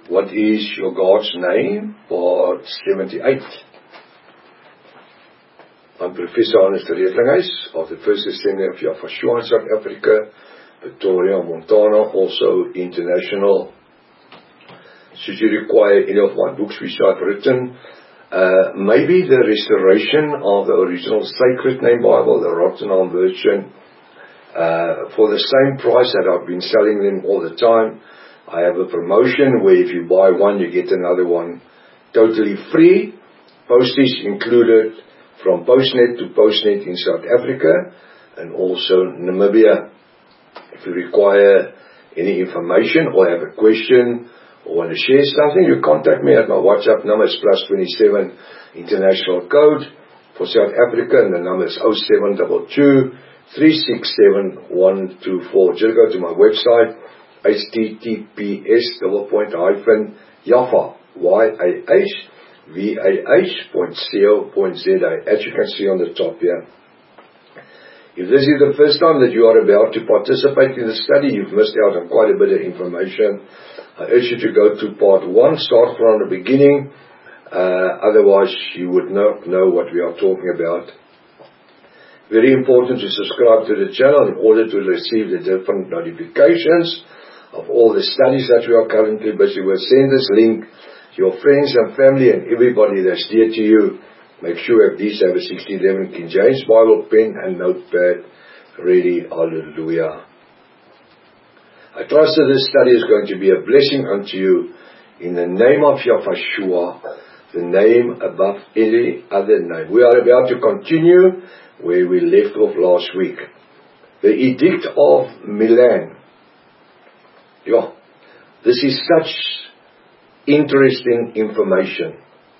What is your God's name? Part 78. I'm Professor Hannes de Redelinghuys of the First Assembly of Yahweh in South Africa, Pretoria, Montana, also international. Should you require any of my books which I've written, maybe the restoration of the original Sacred Name Bible, the Rottenham version, for the same price that I've been selling them all the time. I have a promotion where if you buy one, you get another one totally free. Postage included from Postnet to Postnet in South Africa and also Namibia. If you require any information or have a question or want to share something, you contact me at my WhatsApp number. It's +27 international code for South Africa, and the number is 0722 367 124. Just go to my website, https://yahvah.co.za, as you can see on the top here. If this is the first time that you are about to participate in the study, you've missed out on quite a bit of information. I urge you to go to part 1, start from the beginning, otherwise you would not know what we are talking about. Very important to subscribe to the channel in order to receive the different notifications of all the studies that we are currently busy with. Send this link to your friends and family and everybody that's dear to you. Make sure at least have a 1611 King James Bible pen and notepad ready. Hallelujah. I trust that this study is going to be a blessing unto you in the name of Yahweh, the name above any other name. We are about to continue where we left off last week. The Edict of Milan. This is such interesting information.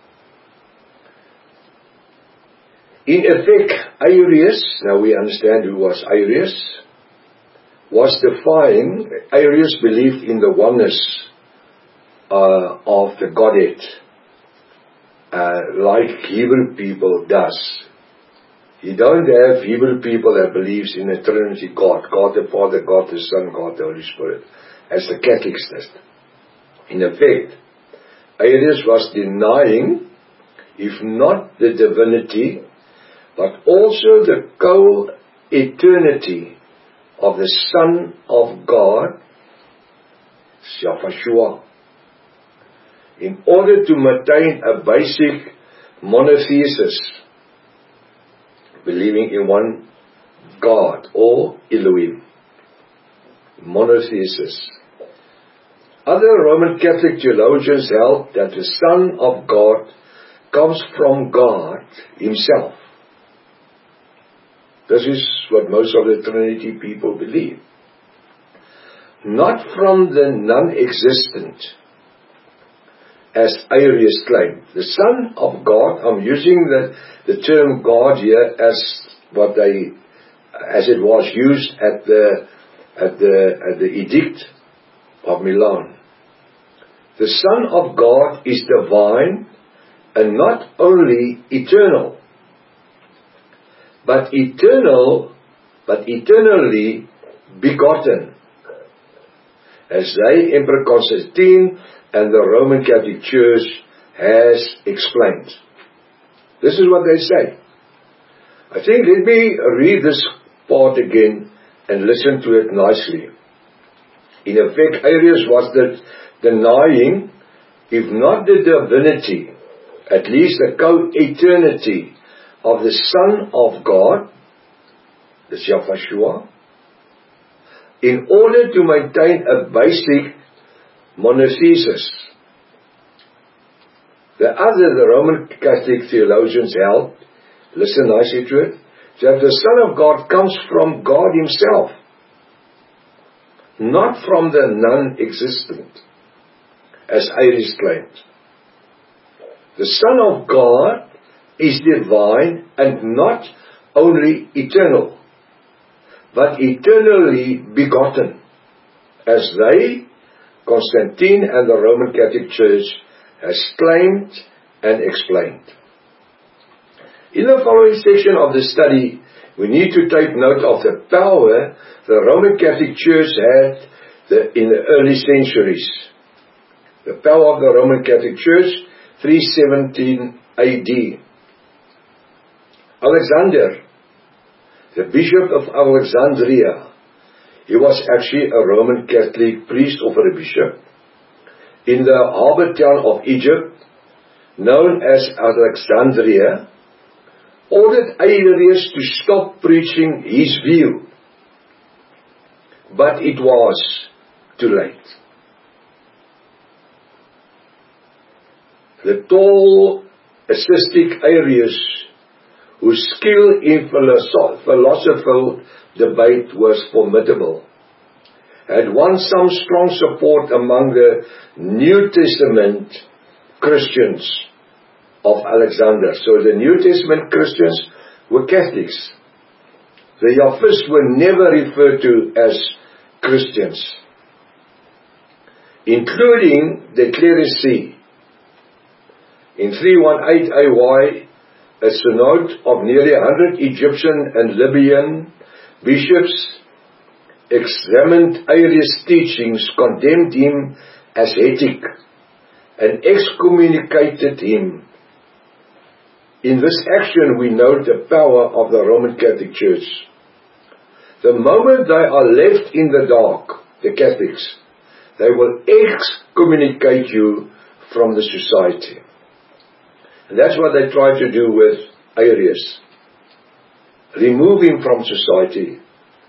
In effect, Arius, now we understand who was Arius, was defying. Arius believed in the oneness of the Godhead, like Hebrew people does. You don't have Hebrew people that believes in a Trinity God, God the Father, God the Son, God the Holy Spirit, as the Catholics does. In effect, Arius was denying, if not the divinity, but also the co-eternity of the Son of God, Yahweh, in order to maintain a basic monothesis, believing in one God, or Elohim. Monothesis. Other Roman Catholic theologians held that the Son of God comes from God Himself. This is what most of the Trinity people believe. Not from the non-existent, as Arius claimed. The Son of God, I'm using the term God here as it was used at the Edict of Milan. The Son of God is divine and not only eternal, but eternally begotten, as Emperor Constantine and the Roman Catholic Church has explained. This is what they say. I think, let me read this part again and listen to it nicely. In effect, Arius was denying, if not the divinity, at least the co-eternity of the Son of God, the Yahweh, in order to maintain a basic monothesis. The Roman Catholic theologians held, listen nicely to it, that the Son of God comes from God Himself, not from the non-existent, as Arius claimed. The Son of God is divine and not only eternal, but eternally begotten, as Constantine and the Roman Catholic Church, has claimed and explained. In the following section of the study, we need to take note of the power the Roman Catholic Church had in the early centuries. The power of the Roman Catholic Church, 317 AD. Alexander, the Bishop of Alexandria, he was actually a Roman Catholic priest or a bishop in the harbour town of Egypt, known as Alexandria, ordered Arius to stop preaching his view. But it was too late. The tall, ascetic Arius, whose skill in philosophical debate was formidable, had won some strong support among the New Testament Christians of Alexander. So the New Testament Christians were Catholics. The Yahvists were never referred to as Christians, including the clerisy. In 318 AY, a synod of nearly 100 Egyptian and Libyan bishops examined Arius' teachings, condemned him as heretic, and excommunicated him. In this action we note the power of the Roman Catholic Church. The moment they are left in the dark, the Catholics, they will excommunicate you from the society. And that's what they tried to do with Arius. Remove him from society.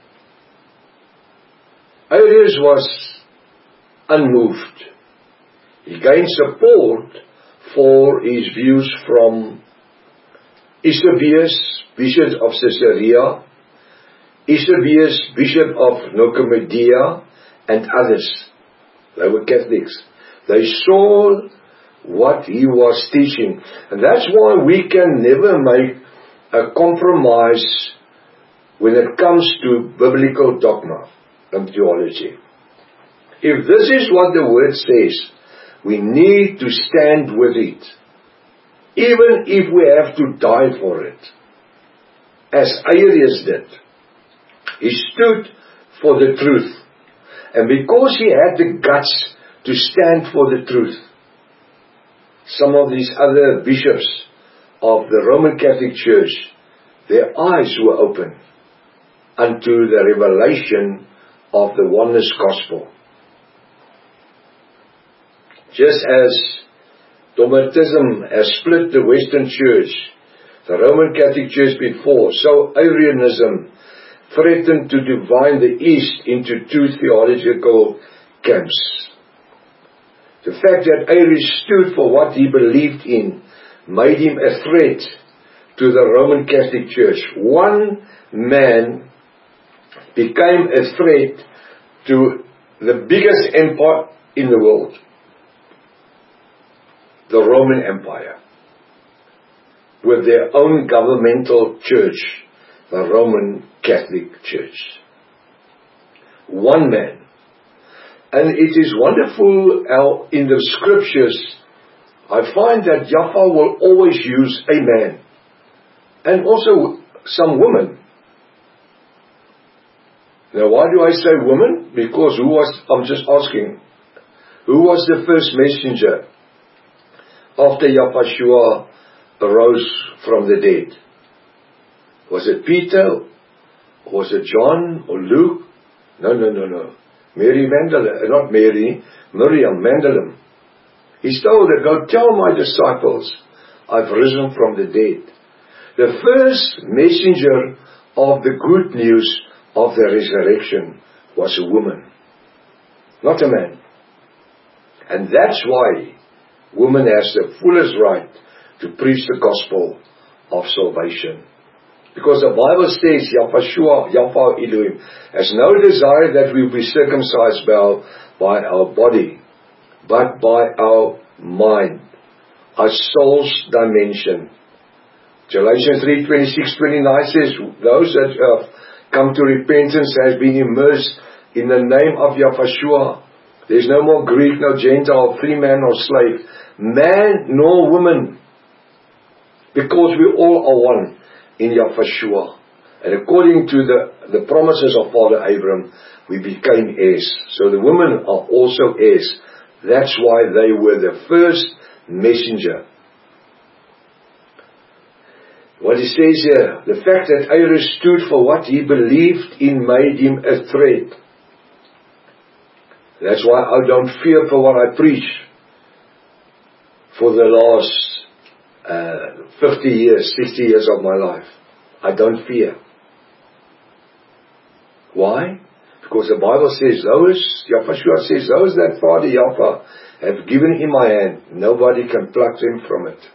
Arius was unmoved. He gained support for his views from Eusebius, Bishop of Caesarea, Eusebius, Bishop of Nicomedia, and others. They were Catholics. They saw what he was teaching. And that's why we can never make a compromise when it comes to biblical dogma and theology. If this is what the Word says, we need to stand with it, even if we have to die for it, as Arius did. He stood for the truth, and because he had the guts to stand for the truth, some of these other bishops of the Roman Catholic Church, their eyes were open unto the revelation of the oneness gospel. Just as Domitism has split the Western Church, the Roman Catholic Church before, so Arianism threatened to divide the East into two theological camps. The fact that Arius stood for what he believed in made him a threat to the Roman Catholic Church. One man became a threat to the biggest empire in the world, the Roman Empire, with their own governmental church, the Roman Catholic Church. One man. And it is wonderful how in the scriptures I find that Yahweh will always use a man and also some women. Now why do I say women? Because I'm just asking, who was the first messenger after Yahshua arose from the dead? Was it Peter? Or was it John or Luke? No. Mary Magdalene, not Mary, Miriam Magdalene. He told her, go tell my disciples, I've risen from the dead. The first messenger of the good news of the resurrection was a woman, not a man. And that's why woman has the fullest right to preach the gospel of salvation. Because the Bible says, Yahshua, Yahweh Elohim, has no desire that we be circumcised by our body, but by our mind, our soul's dimension. Galatians 3:26-29 says, those that have come to repentance has been immersed in the name of Yahshua. There's no more Greek, no Gentile, free man or slave, man nor woman, because we all are one in Yahshua. And according to the promises of Father Abraham, we became heirs. So the women are also heirs That's why they were the first messenger. What he says here, the fact that Arius stood for what he believed in made him a threat. That's why I don't fear for what I preach for the last 50 years, 60 years of my life. I don't fear. Why? Because the Bible says, Yahushua says, those that Father Yahweh have given in my hand, nobody can pluck them from it.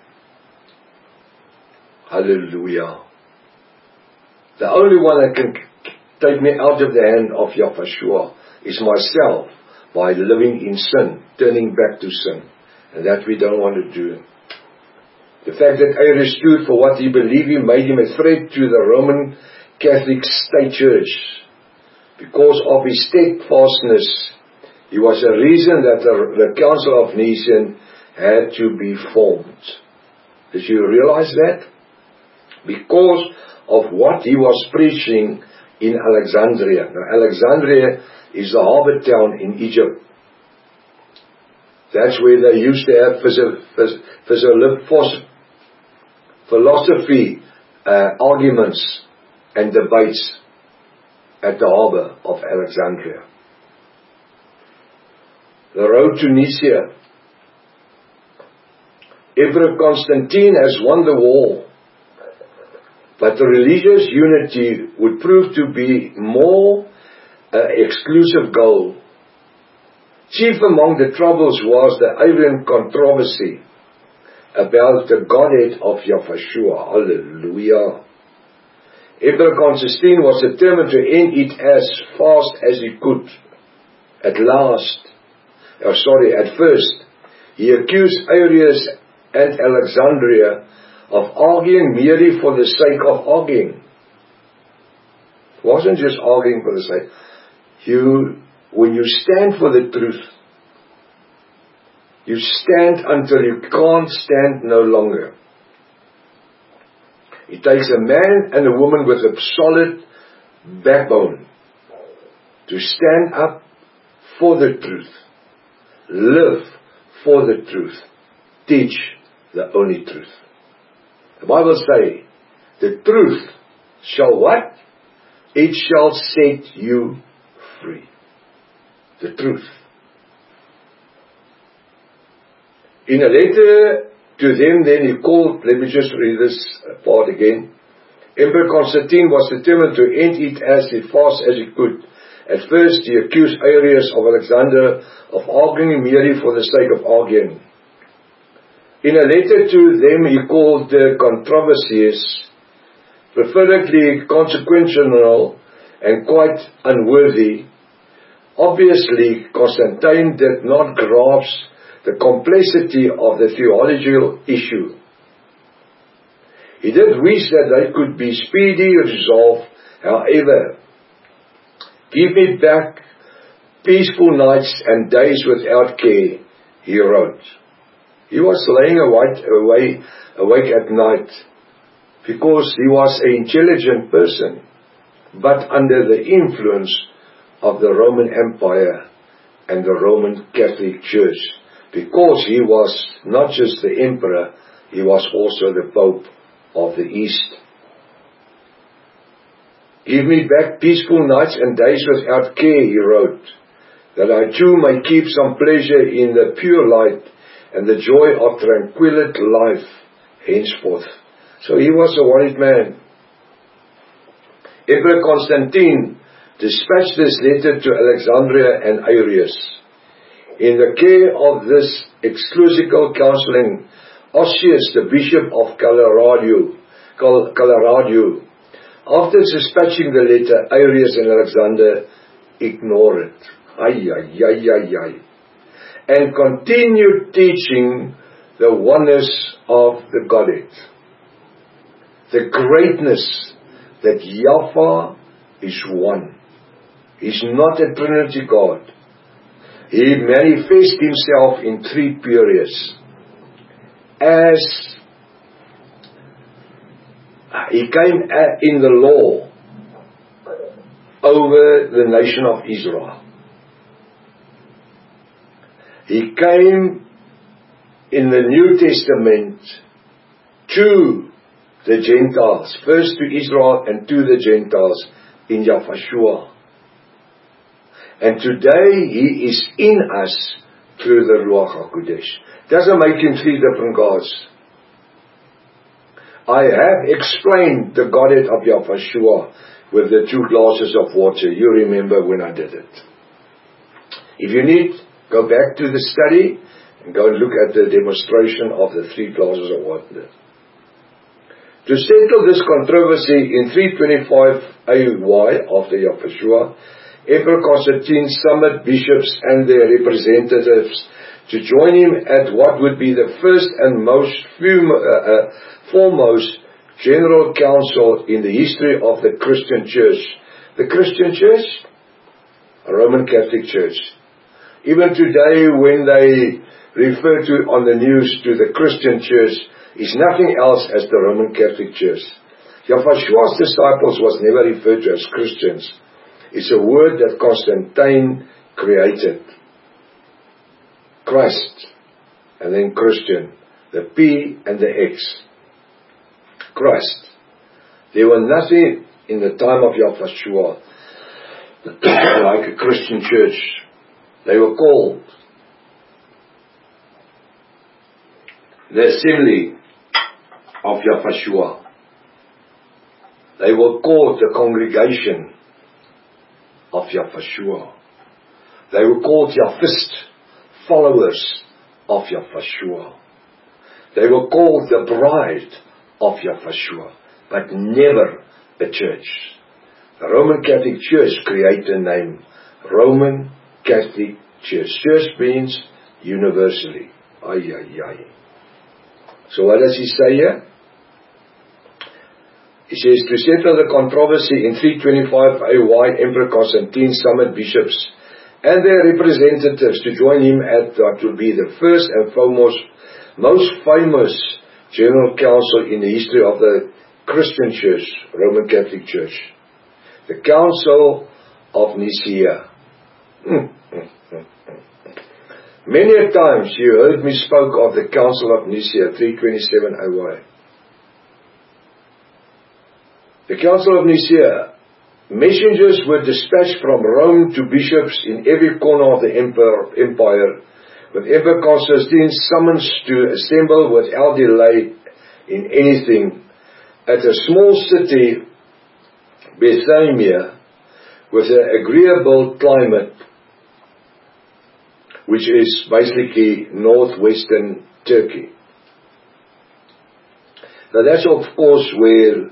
Hallelujah. The only one that can take me out of the hand of Yahushua is myself, by living in sin, turning back to sin. And that we don't want to do. The fact that Arius stood for what he believed in made him a threat to the Roman Catholic State Church. Because of his steadfastness, he was a reason that the Council of Nicene had to be formed. Did you realize that? Because of what he was preaching in Alexandria. Now, Alexandria is the harbor town in Egypt. That's where they used to have philosophy arguments and debates at the harbor of Alexandria. The road to Nicaea. Emperor Constantine has won the war, but the religious unity would prove to be more exclusive goal. Chief among the troubles was the Arian controversy about the Godhead of Yahushua. Hallelujah. Emperor Constantine was determined to end it as fast as he could. At first, he accused Arius and Alexandria of arguing merely for the sake of arguing. It wasn't just arguing for the sake. When you stand for the truth, you stand until you can't stand no longer. It takes a man and a woman with a solid backbone to stand up for the truth, live for the truth, teach the only truth. The Bible says, the truth shall what? It shall set you free. The truth. In a letter to them, then he called, let me just read this part again. Emperor Constantine was determined to end it as fast as he could. At first, he accused Arius of Alexander of arguing merely for the sake of arguing. In a letter to them, he called the controversies preferably consequential and quite unworthy. Obviously, Constantine did not grasp the complexity of the theological issue. He did wish that they could be speedy resolved. However, give me back peaceful nights and days without care, he wrote. He was laying awake at night because he was an intelligent person, but under the influence of the Roman Empire and the Roman Catholic Church, because he was not just the emperor, he was also the Pope of the East. Give me back peaceful nights and days without care, he wrote, that I too may keep some pleasure in the pure light and the joy of tranquil life henceforth. So he was a worried man. Emperor Constantine dispatched this letter to Alexandria and Arius. In the care of this ecclesiastical counseling, Osius, the bishop of Colorado, after dispatching the letter, Arius and Alexander ignored it. And continued teaching the oneness of the Godhead. The greatness that Yahweh is one. He's not a Trinity God. He manifests himself in three periods. As he came in the law over the nation of Israel. He came in the New Testament to the Gentiles, first to Israel and to the Gentiles in Yahshua. And today He is in us through the Ruach HaKodesh. Doesn't make Him three different gods. I have explained the Godhead of Yahshua with the 2 glasses of water. You remember when I did it. If you need, go back to the study and go and look at the demonstration of the 3 glasses of water. To settle this controversy in 325 AY after Yahshua, Emperor Constantine summoned bishops and their representatives to join him at what would be the first and most foremost general council in the history of the Christian Church. The Christian Church? A Roman Catholic Church. Even today when they refer to on the news to the Christian Church, is nothing else as the Roman Catholic Church. Yahshua's disciples was never referred to as Christians. It's a word that Constantine created. Christ, and then Christian, the P and the X. Christ. There were nothing in the time of Yahshua like a Christian church. They were called the Assembly of Yahshua. They were called the Congregation of Yahshua. They were called Yahvist, followers of Yahshua. They were called the bride of Yahshua, but never a church. The Roman Catholic Church created the name Roman Catholic Church. Church means universally. So what does he say here? He says, to settle the controversy in 325 AY, Emperor Constantine summoned bishops and their representatives to join him at what would be the first and foremost, most famous general council in the history of the Christian Church, Roman Catholic Church. The Council of Nicaea. Many a times you heard me spoke of the Council of Nicaea, 327 AY. The Council of Nicaea. Messengers were dispatched from Rome to bishops in every corner of the empire, with Emperor Constantine's summons to assemble without delay in anything at a small city, Bithynia, with an agreeable climate, which is basically northwestern Turkey. Now that's of course where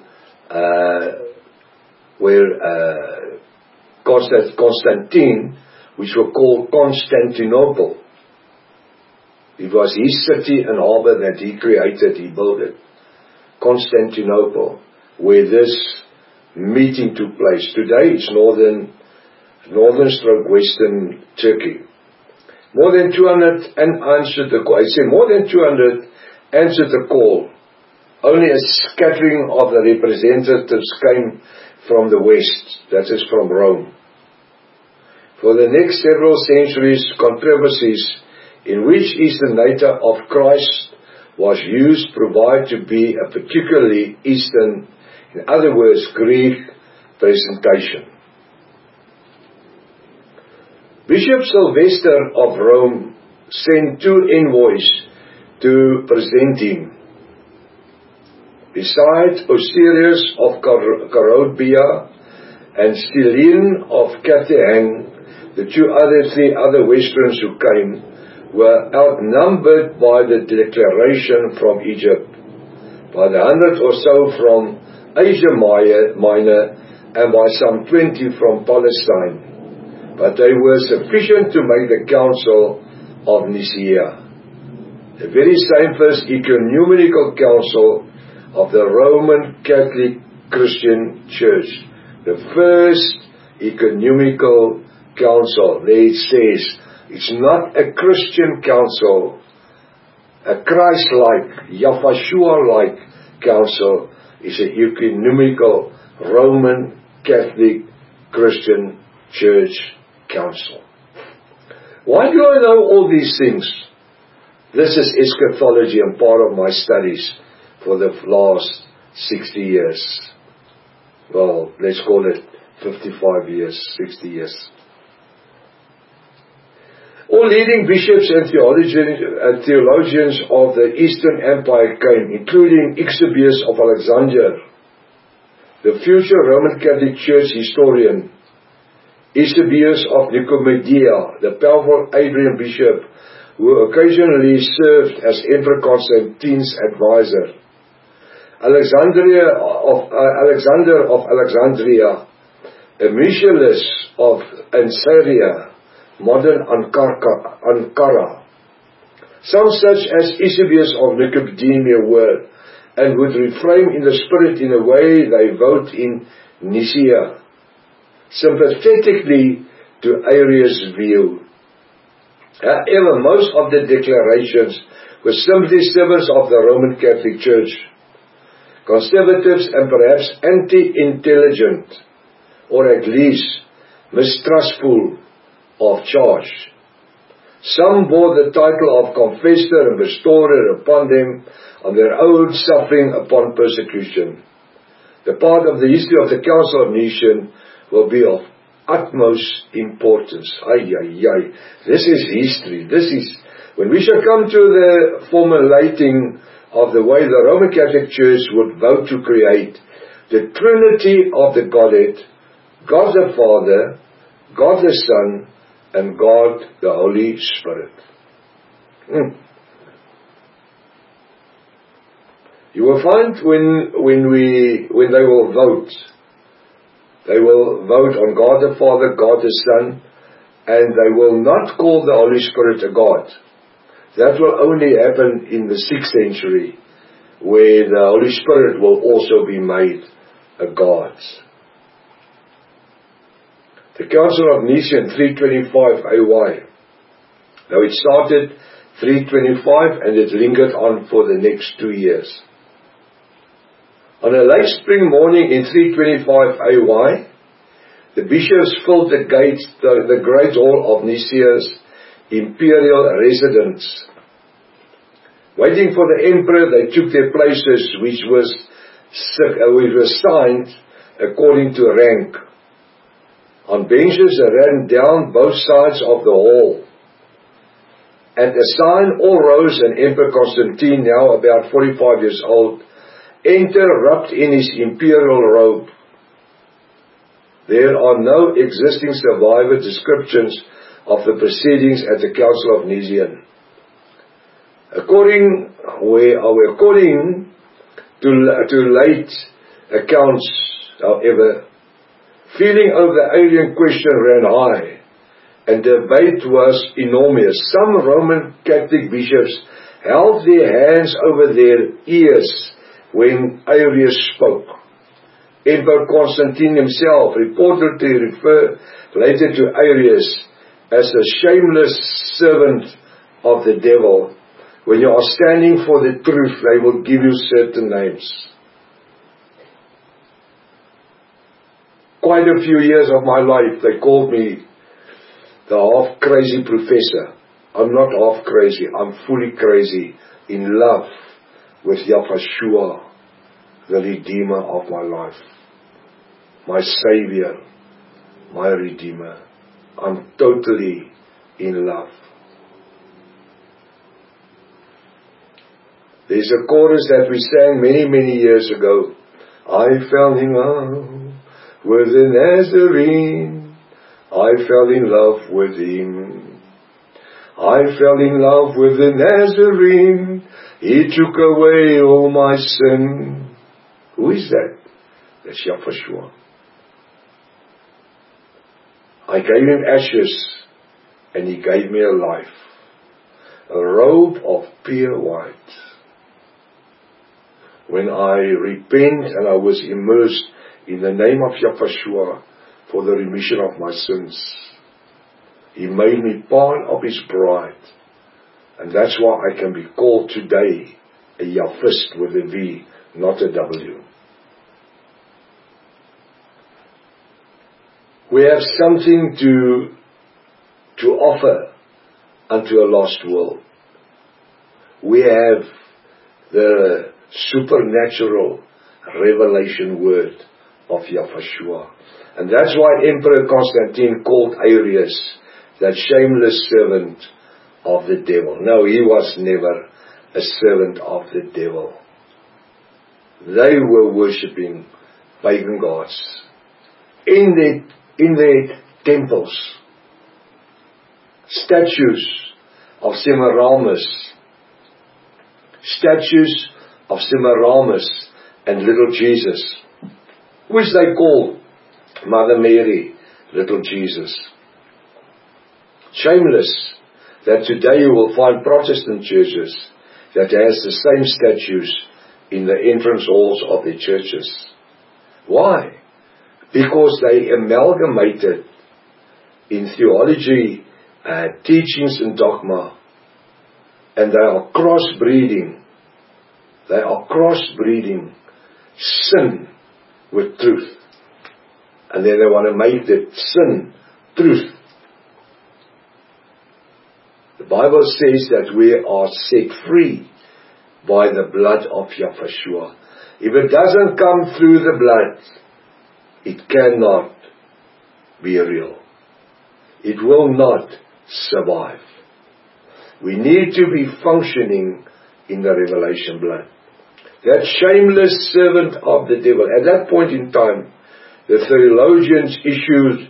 Constantine, which were called Constantinople. It was his city and harbour that he created, he built it. Constantinople, where this meeting took place. Today it's northern stroke western Turkey. More than 200 answered the call. I say more than 200 answered the call. Only a scattering of the representatives came from the west, that is from Rome. For the next several centuries, controversies in which is the nature of Christ was used provide to be a particularly Eastern, in other words, Greek presentation. Bishop Sylvester of Rome sent 2 envoys to present him. Besides Osirius of Carodbia and Stilien of Carthage, the 3 other Westerns who came were outnumbered by the declaration from Egypt, by the 100 or so from Asia Minor, and by some 20 from Palestine. But they were sufficient to make the Council of Nicaea, the very same first ecumenical council of the Roman Catholic Christian Church. The first ecumenical council. There it says, it's not a Christian council, a Christ-like, Yahshua-like council. It's an ecumenical Roman Catholic Christian Church council. Why do I know all these things? This is eschatology and part of my studies for the last 60 years. Well, let's call it 55 years, 60 years. All leading bishops and theologians of the Eastern Empire came, including Eusebius of Alexandria, the future Roman Catholic Church historian, Eusebius of Nicomedia, the powerful Adrian bishop, who occasionally served as Emperor Constantine's advisor, Alexander of Alexandria, Michaelis of Ancyria, modern Ankara. Some such as Eusebius of Nicomedia were, and would refrain in the spirit in a way they vowed in Nicaea, sympathetically to Arius' view. However, most of the declarations were simply servants of the Roman Catholic Church, conservatives and perhaps anti-intelligent, or at least mistrustful of charge. Some bore the title of confessor and bestowed it upon them on their own suffering upon persecution. The part of the history of the Council of Nicene will be of utmost importance. This is history. This is, when we shall come to the formulating of the way the Roman Catholic Church would vote to create the Trinity of the Godhead, God the Father, God the Son, and God the Holy Spirit. You will find when they will vote, they will vote on God the Father, God the Son, and they will not call the Holy Spirit a God. That will only happen in the 6th century, where the Holy Spirit will also be made a God. The Council of Nicene 325 AY. Now it started 325 and it lingered on for the next 2 years. On a late spring morning in 325 AY, the bishops filled the great hall of Nicaea's imperial residence. Waiting for the emperor, they took their places, which was signed according to rank, on benches that ran down both sides of the hall. At the sign, all rose, and Emperor Constantine, now about 45 years old, entered wrapped in his imperial robe. There are no existing survivor descriptions of the proceedings at the Council of Nicene. According to late accounts, however, feeling over the Arian question ran high, and debate was enormous. Some Roman Catholic bishops held their hands over their ears when Arius spoke. Emperor Constantine himself reportedly referred later to Arius as a shameless servant of the devil. When you are standing for the truth, they will give you certain names. Quite a few years of my life, they called me the half-crazy professor. I'm not half-crazy, I'm fully crazy, in love with Yahshua, the Redeemer of my life, my Savior, my Redeemer. I'm totally in love. There's a chorus that we sang many, many years ago. I fell in love with the Nazarene. I fell in love with him. I fell in love with the Nazarene. He took away all my sin. Who is that? That's Yahshua. I gave him ashes, and he gave me a life, a robe of pure white. When I repent and I was immersed in the name of Yahshua for the remission of my sins, he made me part of his bride. And that's why I can be called today a Yahvist with a V, not a W. We have something to offer unto a lost world. We have the supernatural revelation word of Yahushua. And that's why Emperor Constantine called Arius that shameless servant of the devil. No, he was never a servant of the devil. They were worshipping pagan gods in their temples. Statues of Semiramis. Statues of Semiramis and little Jesus, which they call Mother Mary, little Jesus. Shameless that today you will find Protestant churches that has the same statues in the entrance halls of their churches. Why? Because they amalgamated in theology, teachings and dogma, and they are crossbreeding. They are crossbreeding sin with truth. And then they want to make the sin truth. The Bible says that we are set free by the blood of Yahushua. If it doesn't come through the blood, it cannot be real. It will not survive. We need to be functioning in the revelation blood. That shameless servant of the devil. At that point in time, the theologians issued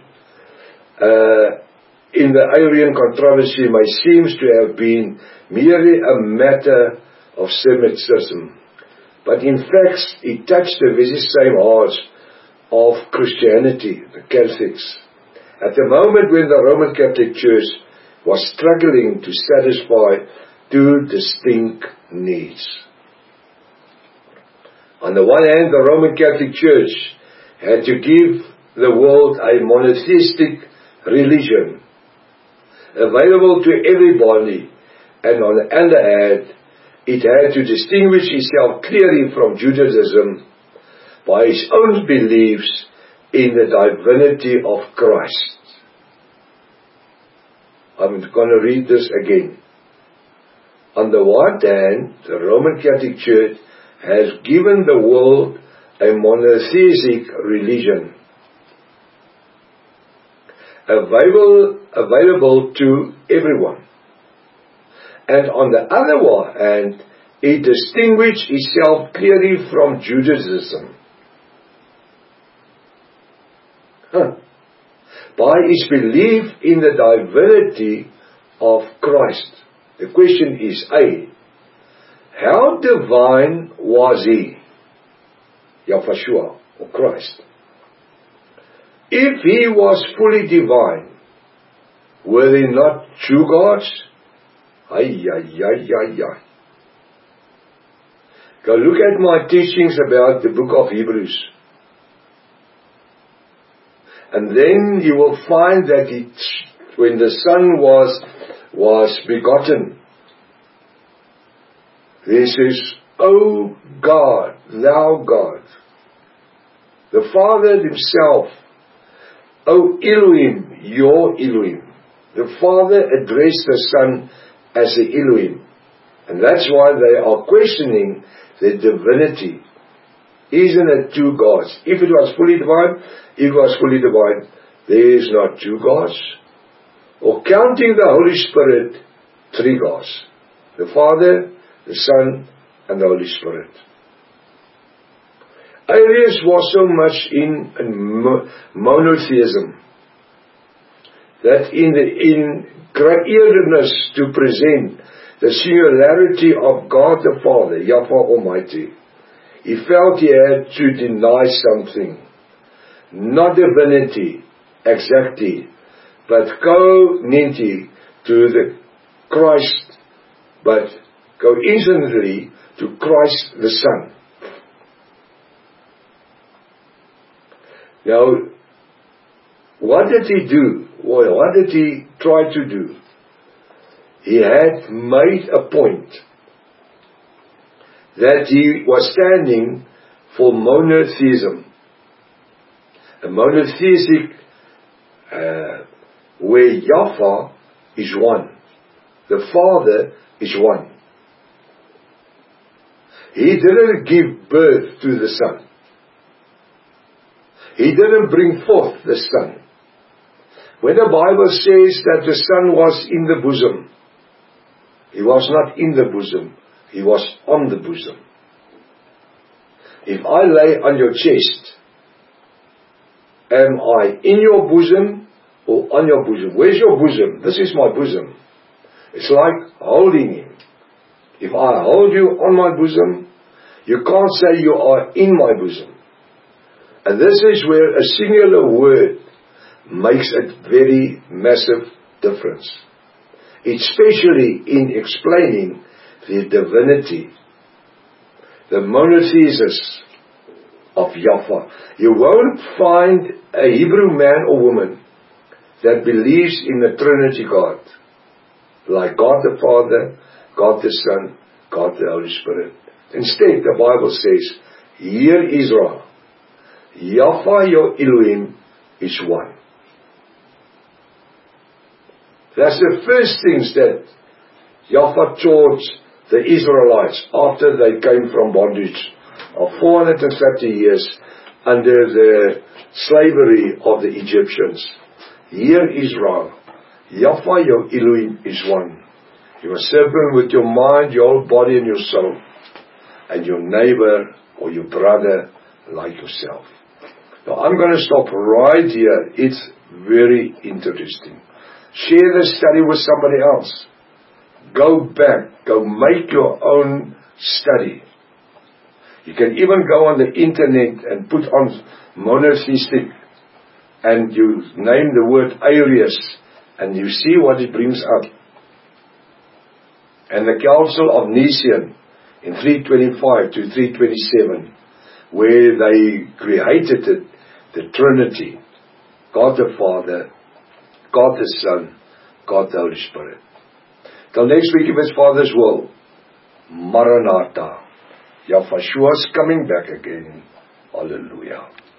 in the Arian controversy seems to have been merely a matter of Semitism. But in fact, it touched the very same hearts of Christianity, the Catholics. At the moment when the Roman Catholic Church was struggling to satisfy two distinct needs. On the one hand, the Roman Catholic Church had to give the world a monotheistic religion available to everybody, and on the other hand, it had to distinguish itself clearly from Judaism by its own beliefs in the divinity of Christ. I'm going to read this again. On the one hand, the Roman Catholic Church has given the world a monotheistic religion available to everyone. And on the other hand, it distinguished itself clearly from Judaism. By its belief in the divinity of Christ. The question is, A, how divine was he, Yahushua, or Christ? If he was fully divine, were they not true gods? Go look at my teachings about the book of Hebrews. And then you will find that when the Son was begotten, he says, O God, thou God. The Father himself, O Elohim, your Elohim. The Father addressed the Son as the Elohim. And that's why they are questioning the divinity. Isn't it two gods? If it was fully divine, there is not two gods. Or counting the Holy Spirit, three gods. The Father, the Son, and the Holy Spirit. Arius was so much in monotheism that in great eagerness to present the singularity of God the Father, Yahweh Almighty, he felt he had to deny something. Not divinity exactly, but co-nity to the Christ, but coincidentally to Christ the Son. Now, what did he do? Well, what did he try to do? He had made a point that he was standing for monotheism. A monotheistic where Yahweh is one. the Father is one. He didn't give birth to the Son. He didn't bring forth the Son. When the Bible says that the Son was in the bosom, He was not in the bosom, He was on the bosom. If I lay on your chest, am I in your bosom or on your bosom? Where's your bosom? This is my bosom. It's like holding Him. If I hold you on my bosom, you can't say you are in my bosom. And this is where a singular word makes a very massive difference, especially in explaining the divinity, the monothesis of Yahweh. You won't find a Hebrew man or woman that believes in the Trinity God, like God the Father, God the Son, God the Holy Spirit. Instead, the Bible says, Hear Israel, Yahweh your Elohim is one. That's the first things that Yahweh taught the Israelites after they came from bondage of 430 years under the slavery of the Egyptians. Hear Israel, Yahweh your Elohim is one. You must serve Him with your mind, your whole body and your soul, and your neighbor or your brother like yourself. Now I'm going to stop right here. It's very interesting. Share the study with somebody else. Go back. Go make your own study. You can even go on the internet and put on monotheistic and you name the word Arius and you see what it brings up. And the Council of Nicene in 325 to 327, where they created it, the Trinity, God the Father, God the Son, God the Holy Spirit. Till next week, if it's Father's will, Maranatha. Yahweh is coming back again. Hallelujah.